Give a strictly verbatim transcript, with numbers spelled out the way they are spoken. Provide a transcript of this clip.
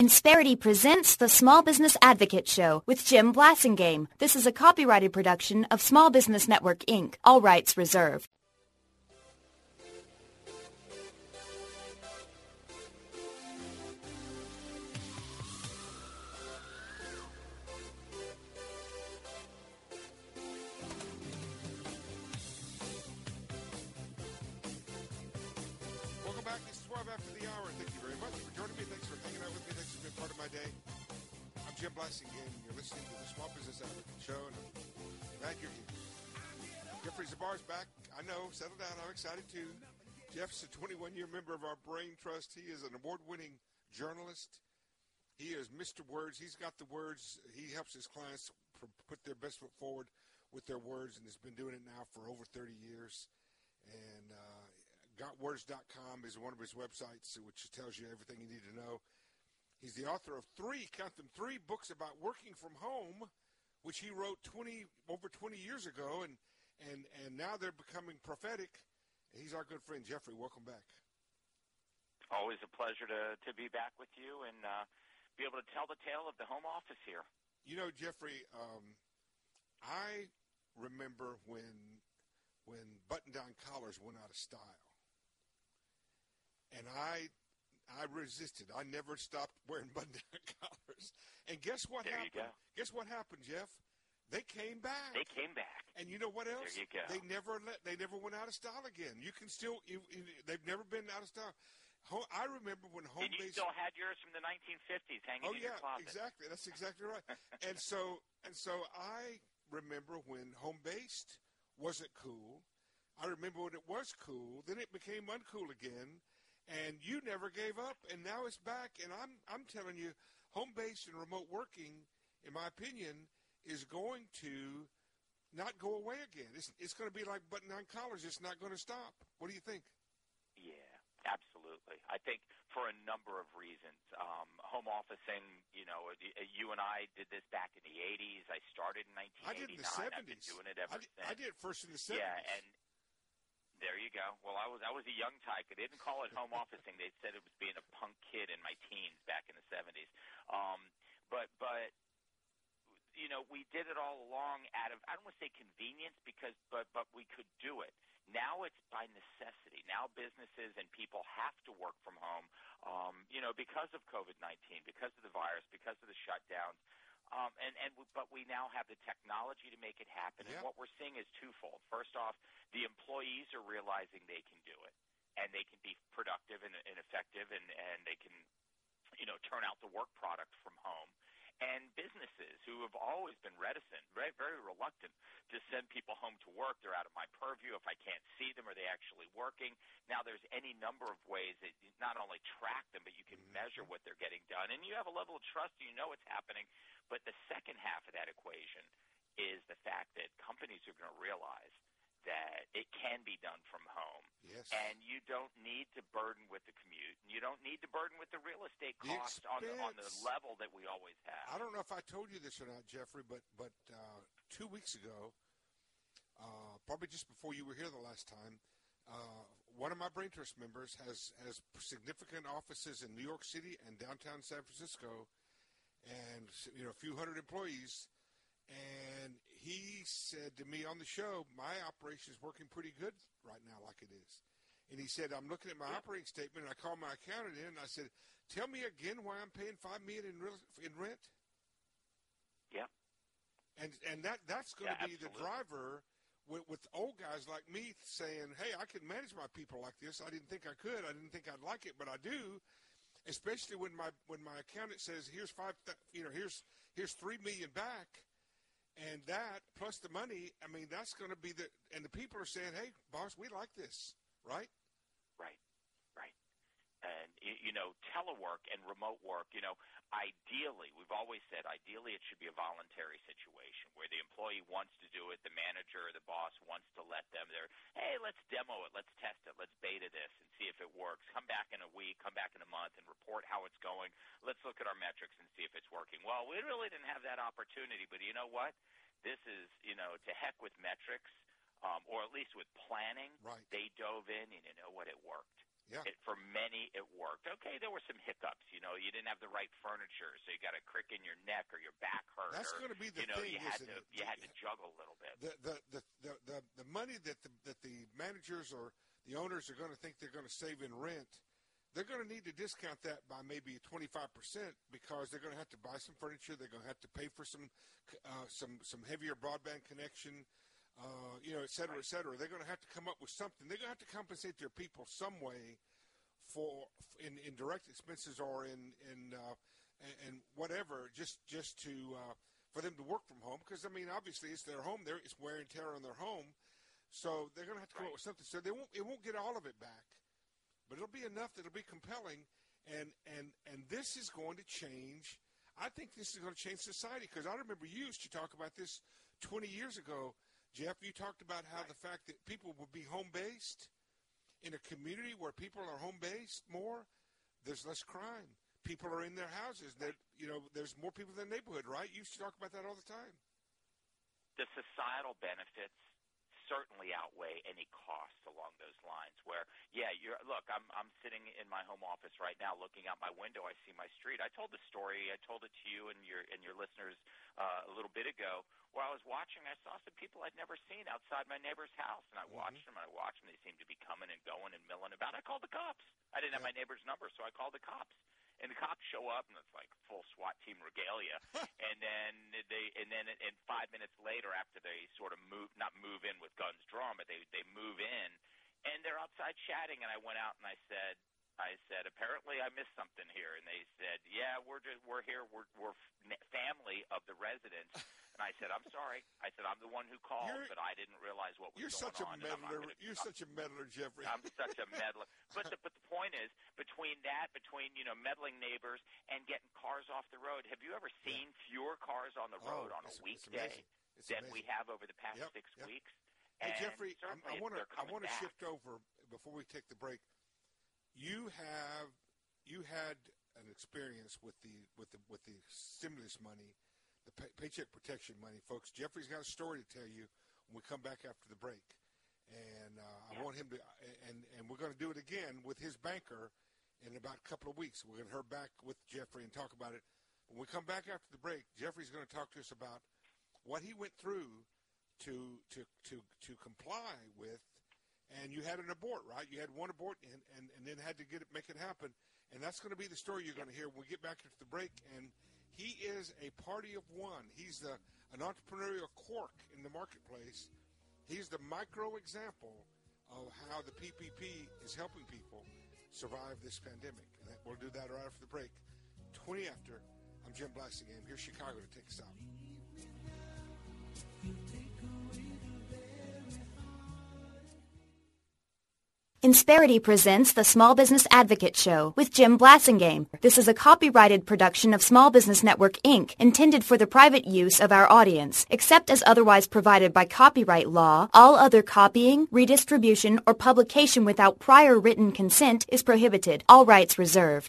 Insperity presents the Small Business Advocate Show with Jim Blasingame. This is a copyrighted production of Small Business Network, Incorporated. All rights reserved. Welcome back. It's twelve after the hour. Thank you very much for joining me. Thanks for hanging out with me. Thanks for being part of my day. I'm Jim Blasingame. You're listening to the Small Business Advocate Show, and I'm glad you're here. Jeffrey Zabar's back. I know. Settle down. I'm excited too. Jeff's a twenty-one-year member of our Brain Trust. He is an award-winning journalist. He is Mister Words. He's got the words. He helps his clients put their best foot forward with their words, and has been doing it now for over thirty years. And uh, got words dot com is one of his websites, which tells you everything you need to know. He's the author of three, count them, three books about working from home, which he wrote twenty over twenty years ago, and and and now they're becoming prophetic. He's our good friend Jeffrey. Welcome back. Always a pleasure to to be back with you and uh, be able to tell the tale of the home office here. You know, Jeffrey, um, I remember when when button-down collars went out of style, and I I resisted. I never stopped wearing button-down collars. And guess what there happened? You go. Guess what happened, Jeff? They came back. They came back. And you know what else? There you go. They never let. They never went out of style again. You can still. You, you, they've never been out of style. Ho- I remember when home and you base. still had yours from the nineteen fifties hanging oh, in yeah, your closet. exactly. That's exactly right. and so and so I remember when home based wasn't cool. I remember when it was cool. Then it became uncool again. And you never gave up, and now it's back. And I'm I'm telling you, home-based and remote working, in my opinion, is going to not go away again. It's it's going to be like button-down collars. It's not going to stop. What do you think? Yeah, absolutely. I think for a number of reasons. Um, home officing, you know, you and I did this back in the eighties. I started in nineteen eighty-nine. I did in the seventies. I've been doing it ever I did, since. I did it first in the seventies. Yeah, and there you go. Well, I was I was a young tyke. They didn't call it home officing. They said it was being a punk kid in my teens back in the seventies. Um, but but you know, we did it all along out of, I don't want to say convenience, because but but we could do it. Now it's by necessity. Now businesses and people have to work from home, um, you know, because of COVID nineteen, because of the virus, because of the shutdowns. Um, and, and but we now have the technology to make it happen. Yeah. And what we're seeing is twofold. First off, the employees are realizing they can do it, and they can be productive and, and effective, and, and they can, you know, turn out the work product from home. And businesses who have always been reticent, very, very reluctant to send people home to work. They're out of my purview. If I can't see them, are they actually working? Now there's any number of ways that you not only track them, but you can measure what they're getting done. And you have a level of trust, and you know what's happening. But the second half of that equation is the fact that companies are going to realize that it can be done from home. Yes. And you don't need to burden with the commute. And you don't need to burden with the real estate The cost on the, on the expense. level that we always have. I don't know if I told you this or not, Jeffrey, but but uh, two weeks ago, uh, probably just before you were here the last time, uh, one of my Brain Trust members has, has significant offices in New York City and downtown San Francisco, and you know a few hundred employees. And he said to me on the show, my operation is working pretty good right now, like it is. And he said, I'm looking at my Yeah. operating statement, and I called my accountant in, and I said, tell me again why I'm paying five million dollars in, real, in rent. Yeah. And and that that's going to Yeah, be the absolutely. driver with, with old guys like me saying, hey, I can manage my people like this. I didn't think I could. I didn't think I'd like it, but I do. Especially when my when my accountant says, here's five, th- you know, here's here's three million back. And that, plus the money, I mean, that's going to be the – and the people are saying, hey, boss, we like this, right? Right, right. And, y- you know, telework and remote work, you know, ideally, we've always said, ideally it should be a voluntary situation where the employee wants to do it, the manager or the boss wants to let them there. Hey, let's demo it, let's test it, let's beta this and see if it works. Come back in a week, come back in a month and report how it's going. Let's look at our metrics and see if it's working. Well, we really didn't have that opportunity, but you know what? This is, you know, to heck with metrics, um, or at least with planning. Right. They dove in, and you know what? It worked. Yeah. It, for many, it worked. Okay, there were some hiccups. You know, you didn't have the right furniture, so you got a crick in your neck or your back hurt. That's going to be the you know, thing, you had isn't to, it? You had to juggle a little bit. The the the the, the, the money that the, that the managers or the owners are going to think they're going to save in rent, they're going to need to discount that by maybe twenty-five percent because they're going to have to buy some furniture. They're going to have to pay for some uh, some some heavier broadband connection. Uh, you know, et cetera, et cetera. They're going to have to come up with something. They're going to have to compensate their people some way for in, in direct expenses or in in uh, and, and whatever, just just to uh, for them to work from home. Because I mean, obviously, it's their home. There, it's wear and tear on their home. So they're going to have to come right. up with something. So they won't. It won't get all of it back, but it'll be enough that it'll be compelling. And and and this is going to change. I think this is going to change society because I remember you used to talk about this twenty years ago. Jeff, you talked about how the fact that people will be home-based in a community where people are home-based more, there's less crime. People are in their houses. That you know, there's more people in the neighborhood, right? You used to talk about that all the time. The societal benefits certainly outweigh any cost along those lines where, yeah, you're look, I'm I'm sitting in my home office right now looking out my window. I see my street. I told the story. I told it to you and your and your listeners uh, a little bit ago where I was watching. I saw some people I'd never seen outside my neighbor's house, and I watched mm-hmm. them, and I watched them. They seemed to be coming and going and milling about. I called the cops. I didn't have my neighbor's number, so I called the cops. And the cops show up, and it's like full SWAT team regalia. and then they, and then, and five minutes later, after they sort of move, not move in with guns drawn, but they they move in, and they're outside chatting. And I went out and I said, I said, apparently I missed something here. And they said, yeah, we're just we're here, we're we're family of the residents. And I said, I'm sorry. I said, I'm the one who called, you're, but I didn't realize what was you're going such a on. Meddler. Gonna, you're I'm, such a meddler, Jeffrey. I'm such a meddler. But the, but the point is, between that, between, you know, meddling neighbors and getting cars off the road, have you ever seen yeah. fewer cars on the road oh, on a it's, weekday it's than we have over the past yep, six yep. weeks? Hey, and Jeffrey, I want to I want to shift over before we take the break. You have you had an experience with the with the with the stimulus money. The pay- paycheck protection money, folks. Jeffrey's got a story to tell you when we come back after the break, and uh, I yeah. want him to. And and we're going to do it again with his banker in about a couple of weeks. We're going to hear back with Jeffrey and talk about it. When we come back after the break, Jeffrey's going to talk to us about what he went through to to to to comply with. And you had an abort, right? You had one abort, and, and, and then had to get it, make it happen. And that's going to be the story you're going to hear when we get back after the break. And he is a party of one. He's the, an entrepreneurial quark in the marketplace. He's the micro example of how the P P P is helping people survive this pandemic. And we'll do that right after the break. twenty after, I'm Jim Blasingame. Here's Chicago to take us out. Insperity presents the Small Business Advocate Show with Jim Blasingame. This is a copyrighted production of Small Business Network, Incorporated, intended for the private use of our audience. Except as otherwise provided by copyright law, all other copying, redistribution, or publication without prior written consent is prohibited. All rights reserved.